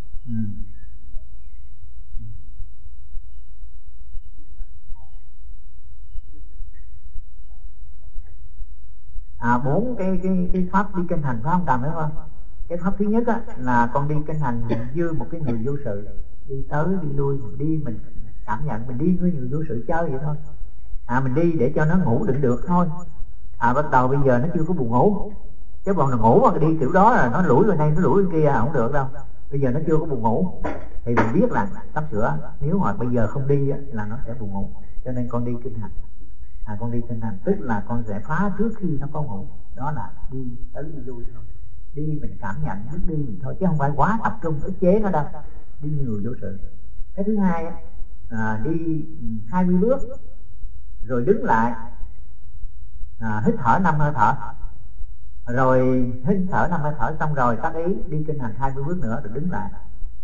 Bốn cái pháp đi kinh hành, phải không Trầm, phải không? Cái pháp thứ nhất á, là con đi kinh hành như một cái người vô sự, đi tới đi lui, đi mình cảm nhận mình đi với người vô sự chơi vậy thôi. Mình đi để cho nó ngủ đựng được thôi. Bắt đầu bây giờ nó chưa có buồn ngủ, chứ còn là ngủ mà đi kiểu đó là nó lủi bên đây nó lủi bên kia không được đâu. Bây giờ nó chưa có buồn ngủ thì mình biết là sắp sửa, nếu mà bây giờ không đi á, là nó sẽ buồn ngủ. Cho nên con đi kinh hành. Con đi kinh hành tức là con sẽ phá trước khi nó có ngủ, đó là đi tới đi lui thôi. Đi mình cảm nhận bước đi mình thôi, chứ không phải quá tập trung ức chế nó đâu, đi như người vô sự. Cái thứ hai đi 20 bước rồi đứng lại, hít thở 5 hơi thở, rồi hít thở 5 hơi thở xong rồi tác ý đi kinh hành 20 bước nữa rồi đứng lại.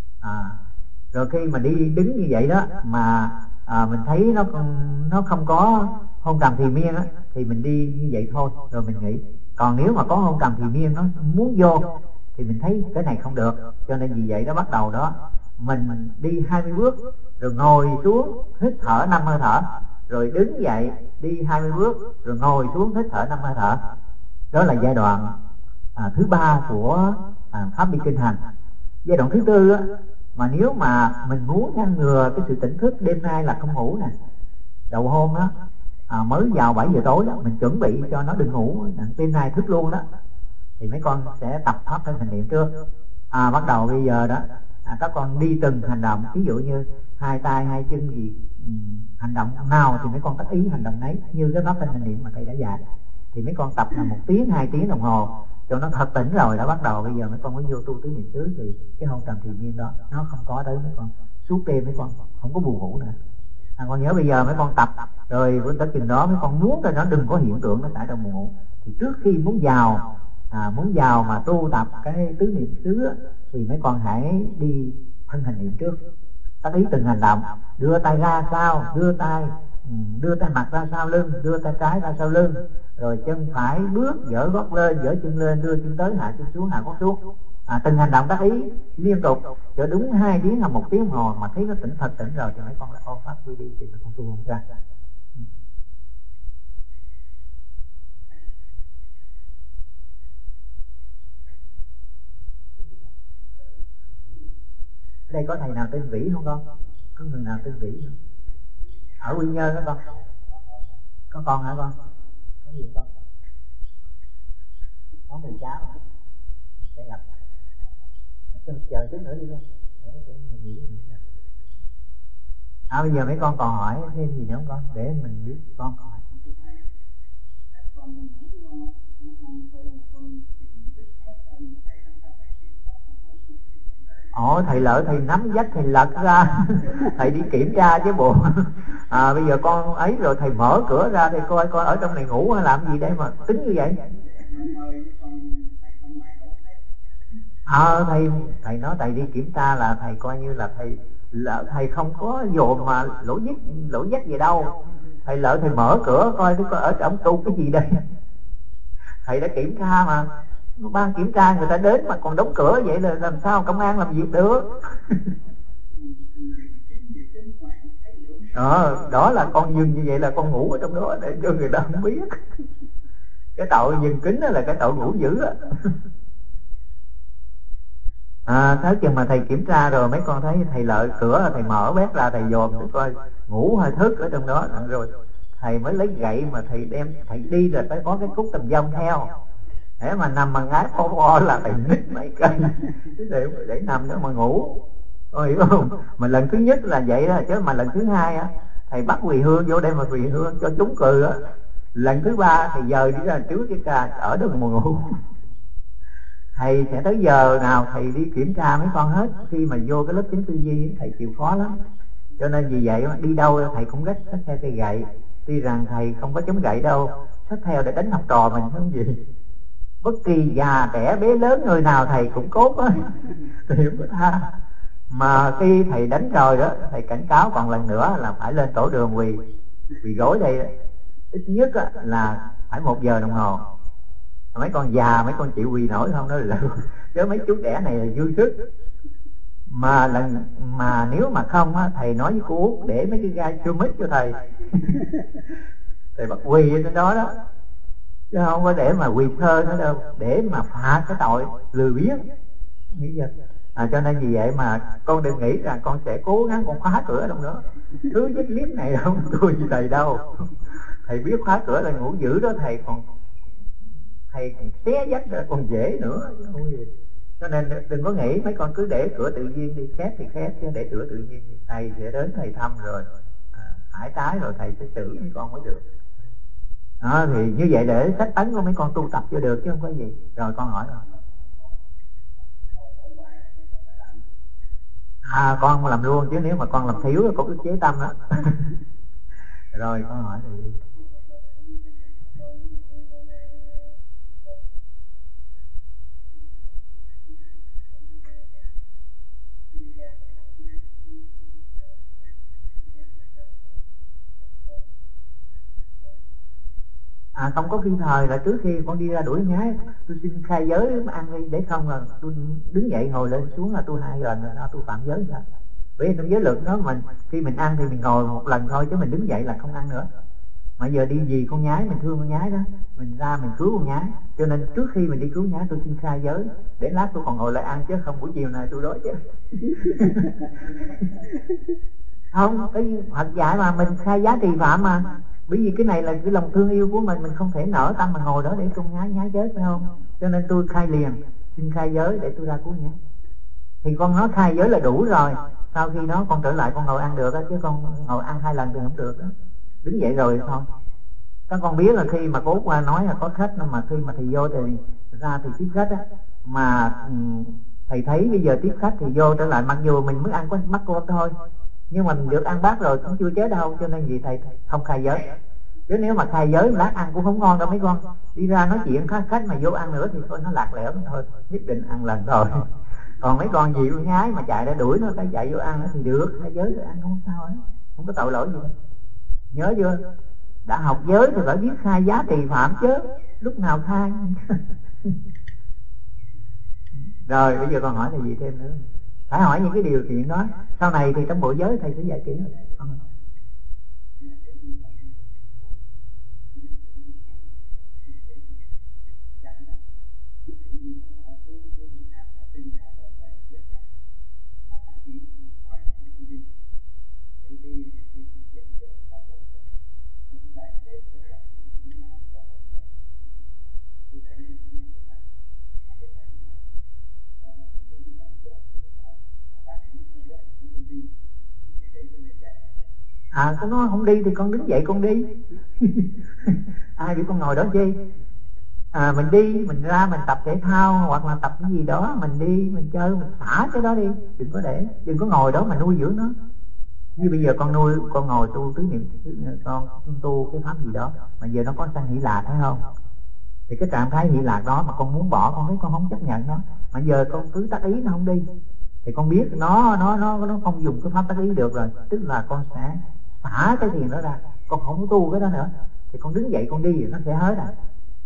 Rồi khi mà đi đứng như vậy đó mà mình thấy nó không có hôn trầm thì miên á, thì mình đi như vậy thôi rồi mình nghỉ. Còn nếu mà có hôn trầm thì miên nó muốn vô thì mình thấy cái này không được, cho nên vì vậy đó bắt đầu đó mình đi 20 bước rồi ngồi xuống hít thở 5 hơi thở, rồi đứng dậy đi 20 bước rồi ngồi xuống hít thở 5 hơi thở. Đó là giai đoạn thứ 3 của pháp đi kinh hành. Giai đoạn thứ 4 á, mà nếu mà mình muốn ngăn ngừa cái sự tỉnh thức, đêm nay là không ngủ nè, đầu hôm đó mới vào 7 giờ tối đó, mình chuẩn bị cho nó đừng ngủ, đêm nay thức luôn đó, thì mấy con sẽ tập pháp thân hành niệm trước. Bắt đầu bây giờ đó các con đi từng hành động, ví dụ như hai tay hai chân gì hành động nào thì mấy con tác ý hành động đấy, như cái pháp thân hành niệm mà thầy đã dạy. Thì mấy con tập là 1 tiếng 2 tiếng đồng hồ cho nó thật tỉnh rồi đã, bắt đầu bây giờ mấy con mới vô tu tứ niệm xứ, thì cái hôn trầm thiền nhiên đó nó không có tới mấy con, suốt đêm mấy con không có buồn ngủ nữa. Con nhớ bây giờ mấy con tập rồi với tới chừng đó mấy con muốn cho nó đừng có hiện tượng nó xảy ra buồn ngủ, thì trước khi muốn vào mà tu tập cái tứ niệm xứ thì mấy con hãy đi thân hành niệm trước, tác ý từng hành động, đưa tay ra sau, đưa tay mặt ra sau lưng, đưa tay trái ra sau lưng, rồi chân phải bước, dở gót lên, dở chân lên, đưa chân tới, hạ chân xuống, hạ gót xuống. từng hành động tác ý liên tục cho đúng 2 tiếng hoặc 1 tiếng đồng hồ mà thấy nó tỉnh rồi thì mấy con lại ôm pháp đi thì mấy con tu không ra. Ở đây có thầy nào tên Vĩ không con? Có người nào tên Vĩ không? Ở Quy Nhơn đó con? Có con hả con? Có gì con? Có người cháu hả? Để gặp. Chờ chút nữa đi con. Bây giờ mấy con còn hỏi thêm gì nữa không con? Để mình biết con hỏi. Thầy lỡ thầy nắm dắt thầy lật ra thầy đi kiểm tra chứ bộ. Bây giờ con ấy rồi thầy mở cửa ra thì coi ở trong này ngủ hay làm gì đây mà tính như vậy. Thầy nói thầy đi kiểm tra là thầy coi như là thầy không có dồn mà lỗ dắt gì đâu. Thầy lỡ thầy mở cửa coi ở trong tu cái gì đây. Thầy đã kiểm tra mà, ban kiểm tra người ta đến mà còn đóng cửa vậy là làm sao công an làm việc được. Đó là con dừng như vậy là con ngủ ở trong đó để cho người ta không biết. Cái tội dừng kính đó là cái tội ngủ dữ á. Thế chừng mà thầy kiểm tra rồi mấy con thấy thầy lợi cửa thầy mở bét ra thầy dòm để coi ngủ hay thức ở trong đó rồi thầy mới lấy gậy mà thầy đi rồi phải có cái cúc tầm dông theo. Thế mà nằm mà ngái po là thầy nít mấy cây để nằm đó mà ngủ. Con hiểu không? Mà lần thứ nhất là vậy đó, chứ mà lần thứ hai á thầy bắt quỳ hương vô đây mà quỳ hương cho chúng cười á. Lần thứ ba thầy dời đi ra trước cái ca ở đó mà ngủ. Thầy sẽ tới giờ nào thầy đi kiểm tra mấy con hết. Khi mà vô cái lớp chính tư duy thầy chịu khó lắm. Cho nên vì vậy đi đâu thầy cũng xách theo cây gậy. Tuy rằng thầy không có chống gậy đâu, xách theo để đánh học trò mình không gì. Bất kỳ già trẻ bé lớn người nào thầy cũng cốt á. Thầy không có tha. Mà khi thầy đánh rồi đó, thầy cảnh cáo còn lần nữa là phải lên tổ đường quỳ gối đây. Ít nhất là phải 1 giờ đồng hồ. Mấy con già mấy con chịu quỳ nổi không đó là chứ mấy chú trẻ này là dư sức. Mà nếu mà không á, thầy nói với cô Út để mấy cái gai chua mít cho thầy. Thầy bắt quỳ ở trên đó đó, chứ không có để mà quỳ thơ nữa đâu, để mà phạt cái tội lười biếng. Cho nên vì vậy mà con đừng nghĩ rằng con sẽ cố gắng con khóa cửa trong đó. Thứ dứt liếc này không tôi gì thầy đâu. Thầy biết khóa cửa là ngủ dữ đó, thầy xé dách ra còn dễ nữa. Cho nên đừng có nghĩ mấy con cứ để cửa tự nhiên đi, khép thì khép chứ để cửa tự nhiên đi. Thầy sẽ đến thầy thăm rồi phải trái rồi thầy sẽ xử mấy con mới được. Thì như vậy để sách tấn của mấy con tu tập cho được chứ không có gì. Rồi con hỏi rồi. Con làm luôn chứ nếu mà con làm thiếu là có ức chế tâm đó. Rồi con hỏi thì không có khi thời là trước khi con đi ra đuổi nhái tôi xin khai giới ăn đi, để không là tôi đứng dậy ngồi lên xuống là tôi 2 lần rồi đó, tôi phạm giới rồi. Bởi vì trong giới luật đó khi mình ăn thì mình ngồi 1 lần thôi, chứ mình đứng dậy là không ăn nữa. Mà giờ đi gì con nhái, mình thương con nhái đó, mình ra mình cứu con nhái, cho nên trước khi mình đi cứu nhái tôi xin khai giới để lát tôi còn ngồi lại ăn, chứ không buổi chiều này tôi đói chứ. Không, cái Phật dạy mà mình khai giá trì phạm mà. Bởi vì cái này là cái lòng thương yêu của mình không thể nở tâm mà ngồi đó để con nhái giới phải không? Cho nên tôi khai liền, xin khai giới để tôi ra cứu nhái. Thì con nói khai giới là đủ rồi. Sau khi đó con trở lại con ngồi ăn được đó, chứ con ngồi ăn 2 lần thì không được đó. Đứng dậy rồi thôi. Các con biết là khi mà cố qua nói là có khách, mà khi mà thầy vô thì ra thì tiếp khách á, mà thầy thấy bây giờ tiếp khách thì vô trở lại, mặc dù mình mới ăn có mắc cô thôi, nhưng mà mình được ăn bát rồi cũng chưa chết đâu, cho nên vì thầy không khai giới. Chứ nếu mà khai giới lát ăn cũng không ngon đâu mấy con. Đi ra nói chuyện khách mà vô ăn nữa thì thôi nó lạc lẽo thôi, nhất định ăn lần rồi. Còn mấy con gì con nhái mà chạy ra đuổi nó cái chạy vô ăn thì được, khai giới rồi ăn không sao hết, không có tội lỗi gì đâu. Nhớ chưa? Đã học giới thì phải biết khai giá trì phạm chứ, lúc nào khai. Rồi bây giờ còn hỏi là gì thêm nữa? Phải hỏi những cái điều kiện đó. Sau này thì trong bộ giới thầy sẽ dạy kỹ. Con nói không đi thì con đứng dậy con đi. Ai biết con ngồi đó chi? Mình đi, mình ra mình tập thể thao hoặc là tập cái gì đó, mình đi, mình chơi, mình xả cái đó đi. Đừng có ngồi đó mà nuôi dưỡng nó. Như bây giờ con ngồi tu tứ niệm, con tu cái pháp gì đó, mà giờ nó có sanh hỷ lạc thấy không? Thì cái trạng thái hỷ lạc đó mà con muốn bỏ, con thấy con không chấp nhận nó, mà giờ con cứ tác ý nó không đi, thì con biết nó không dùng cái pháp tác ý được rồi, tức là con sẽ xả cái thiền đó ra, con không tu cái đó nữa, thì con đứng dậy con đi thì nó sẽ hết rồi.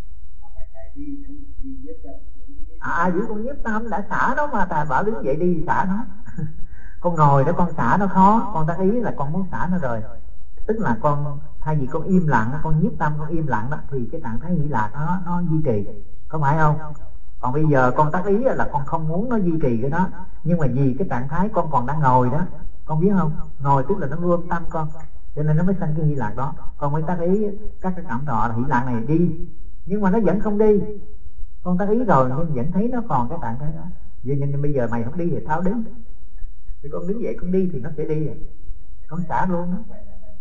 Giữ con nhiếp tâm đã xả nó mà thầy bảo đứng dậy đi thì xả nó. Con ngồi đó con xả nó khó, con tác ý là con muốn xả nó rồi, tức là con thay vì con im lặng, con nhiếp tâm con im lặng đó, thì cái trạng thái hỷ lạc nó duy trì, có phải không? Còn bây giờ con tác ý là con không muốn nó duy trì cái đó, nhưng mà vì cái trạng thái con còn đang ngồi đó, con biết không? Ngồi tức là nó gom tâm con, cho nên nó mới sanh cái hỷ lạc đó. Con mới tác ý các cái cảm thọ hỷ lạc này đi, nhưng mà nó vẫn không đi. Con tác ý rồi nhưng vẫn thấy nó còn cái trạng thái đó. Vậy nên bây giờ mày không đi thì tao đi, thì con đứng dậy con đi thì nó sẽ đi, con xả luôn đó.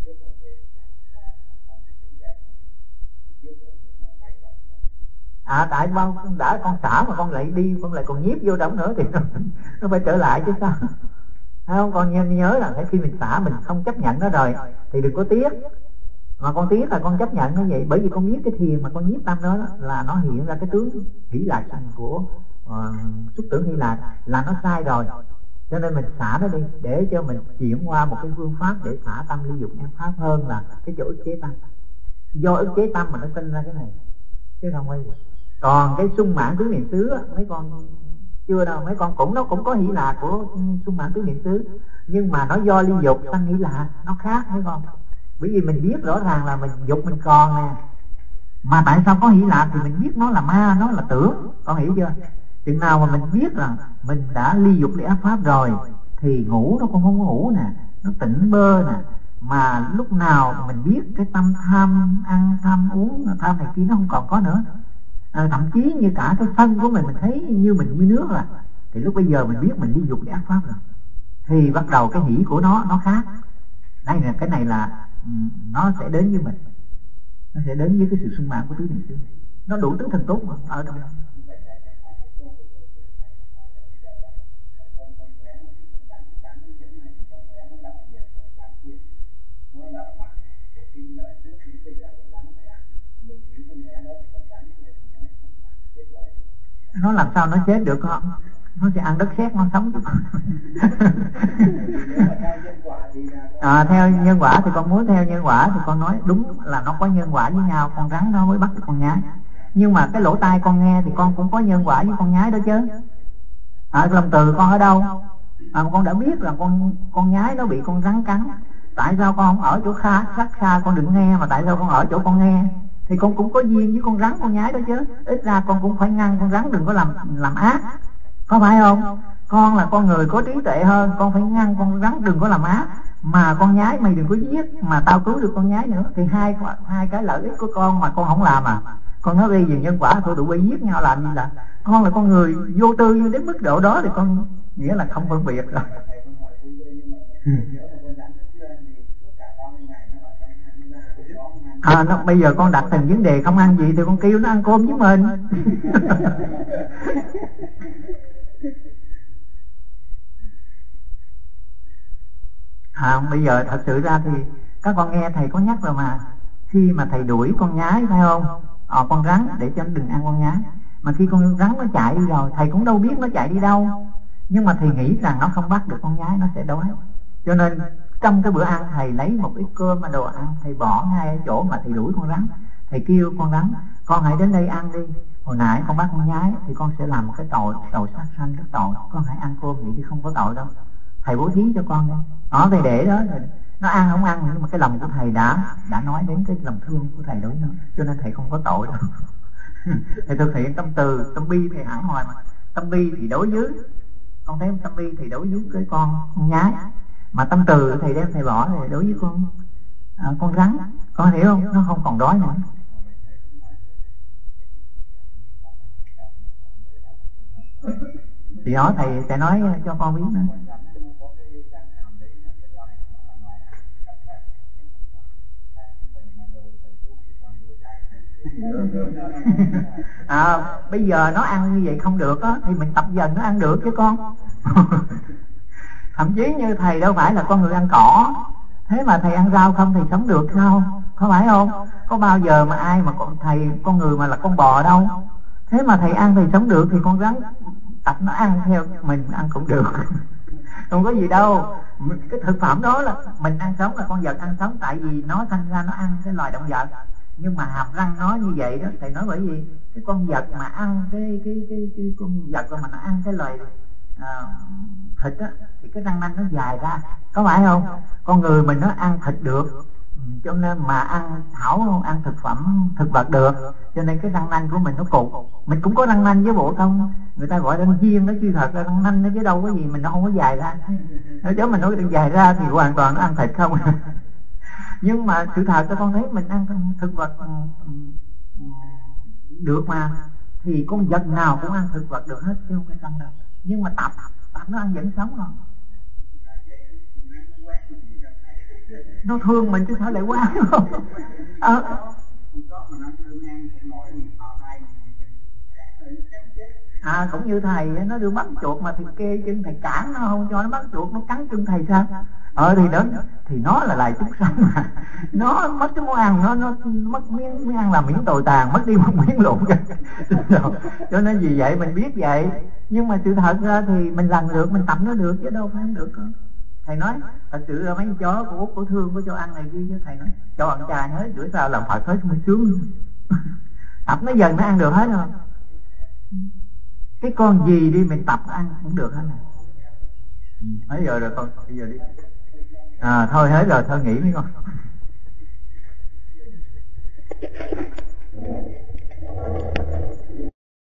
Tại bao đã con xả mà con lại đi, con lại còn nhiếp vô đóng nữa thì nó phải trở lại chứ sao? Thấy không? Con nhớ là khi mình xả mình không chấp nhận nó rồi thì đừng có tiếc. Mà con tiếc là con chấp nhận nó vậy, bởi vì con biết cái thiền mà con nhiếp tâm đó là nó hiện ra cái tướng hỷ lạc của xuất tưởng hỷ lạc là nó sai rồi. Cho nên mình xả nó đi để cho mình chuyển qua một cái phương pháp để xả tâm ly dục ác pháp hơn là cái chỗ ức chế tâm. Do ức chế tâm mà nó sinh ra cái này chứ không phải gì. Còn cái sung mãn tứ niệm xứ mấy con chưa đâu, mấy con nó cũng có hỷ lạc của sung mãn tứ niệm xứ, nhưng mà nó do ly dục sanh hỷ lạc, nó khác mấy con. Bởi vì mình biết rõ ràng là mình dục mình còn nè, mà tại sao có hỷ lạc thì mình biết nó là ma, nó là tưởng, con hiểu chưa? Chừng nào mà mình biết rằng mình đã ly dục ly ác pháp rồi thì ngủ nó cũng không có ngủ nè, nó tỉnh bơ nè, mà lúc nào mình biết cái tâm tham ăn tham uống tham này kia nó không còn có nữa. Thậm chí như cả cái thân của mình thấy như mình như nước rồi, thì lúc bây giờ mình biết mình ly dục ly ác pháp rồi thì bắt đầu cái hỷ của nó khác. Đây là cái này là nó sẽ đến với mình, nó sẽ đến với cái sự sung mãn của tứ niệm xứ, nó đủ tướng thần tốt mà ở đâu đó. Nó làm sao nó chết được không? Nó sẽ ăn đất sét nó sống chứ. Theo nhân quả thì con muốn theo nhân quả thì con nói đúng là nó có nhân quả với nhau, con rắn nó mới bắt được con nhái. Nhưng mà cái lỗ tai con nghe thì con cũng có nhân quả với con nhái đó chứ. Lòng từ con ở đâu? Con đã biết là con nhái nó bị con rắn cắn. Tại sao con không ở chỗ sát xa con đừng nghe, mà tại sao con ở chỗ con nghe? Thì con cũng có duyên với con rắn con nhái đó chứ. Ít ra con cũng phải ngăn con rắn đừng có làm ác, có phải không? Con là con người có trí tuệ hơn, con phải ngăn con rắn đừng có làm ác. Mà con nhái mày đừng có giết, mà tao cứu được con nhái nữa. Thì hai cái lợi ích của con mà con không làm con nói đi về nhân quả thôi, đủ bị giết nhau làm gì là. Con là con người vô tư đến mức độ đó thì con nghĩa là không phân biệt rồi. Bây giờ con đặt thành vấn đề không ăn gì thì con kêu nó ăn cơm với mình. Bây giờ thật sự ra thì các con nghe thầy có nhắc rồi mà, khi mà thầy đuổi con nhái phải không, con rắn để cho nó đừng ăn con nhái, mà khi con rắn nó chạy đi rồi thầy cũng đâu biết nó chạy đi đâu, nhưng mà thầy nghĩ rằng nó không bắt được con nhái, nó sẽ đói. Cho nên trong cái bữa ăn thầy lấy một ít cơm và đồ ăn, thầy bỏ ngay ở chỗ mà thầy đuổi con rắn. Thầy kêu con rắn con hãy đến đây ăn đi, Hồi nãy con bắt con nhái thì con sẽ làm một cái tội sát sanh rất tội. Con hãy ăn cơm vậy chứ không có tội đâu. Thầy bố thí cho con đấy. Thầy để đó, nó ăn không ăn nhưng mà cái lòng của thầy đã nói đến cái lòng thương của thầy đối với nó, cho nên thầy không có tội đâu. Thầy thực hiện tâm từ, tâm bi thầy hải hoài mà. Tâm bi thì đối với, con thấy tâm bi thì đối với cái con nhái, mà tâm từ thầy đem thầy bỏ thì đối với con rắn. Con hiểu không? Nó không còn đói nữa. Thì đó thầy sẽ nói cho con biết nữa. Bây giờ nó ăn như vậy không được á, thì mình tập dần nó ăn được chứ con. Thậm chí như thầy đâu phải là con người ăn cỏ, thế mà thầy ăn rau không thì sống được sao? Có phải không? Có bao giờ mà ai mà con người mà là con bò đâu, thế mà thầy ăn thì sống được, thì con rắn tập nó ăn theo mình ăn cũng được. Không có gì đâu. Cái thực phẩm đó là mình ăn sống, là con vật ăn sống, tại vì nó thành ra nó ăn cái loài động vật. Nhưng mà hàm răng nó như vậy đó, thầy nói bởi vì cái con vật mà ăn cái con vật mà nó ăn cái loài thịt á, thì cái răng nanh nó dài ra, có phải không? Con người mình nó ăn thịt được, cho nên mà ăn thảo, ăn thực vật được, cho nên cái răng nanh của mình nó cụt. Mình cũng có răng nanh với bộ không, người ta gọi răng chiên đó, chứ thật ra răng nanh nó chứ đâu có gì, mình nó không có dài ra. Nếu mình nói dài ra thì hoàn toàn nó ăn thịt không. Nhưng mà sự thật cho con thấy mình ăn thực vật được mà, thì con vật nào cũng ăn thực vật được hết chứ không phải răng đâu. Nhưng mà tập nó ăn vẫn sống rồi. Nó thương mình chứ sao lại quá không? Cũng như thầy nó đưa bắt chuột mà thầy kê chân thầy cản nó không cho nó bắt chuột, nó cắn chân thầy sao? Thì nó là loài chúng sanh mà, nó mất cái món ăn, nó mất miếng ăn là miếng tồi tàn, mất đi một miếng lụn. Cho nên vì vậy mình biết vậy, nhưng mà sự thật ra thì mình làm được, mình tập nó được chứ đâu phải không được. Thầy nói thật sự là mấy con chó của Út, của Thương có cho ăn này kia, chứ thầy nói cho ăn trai hết, bữa sau làm Phật hết mới sướng. Tập nó dần nó ăn được hết rồi. Cái con gì đi mình tập ăn cũng được hết này. Mấy giờ rồi con, bây giờ đi. Thôi hết rồi, thôi nghỉ mấy con.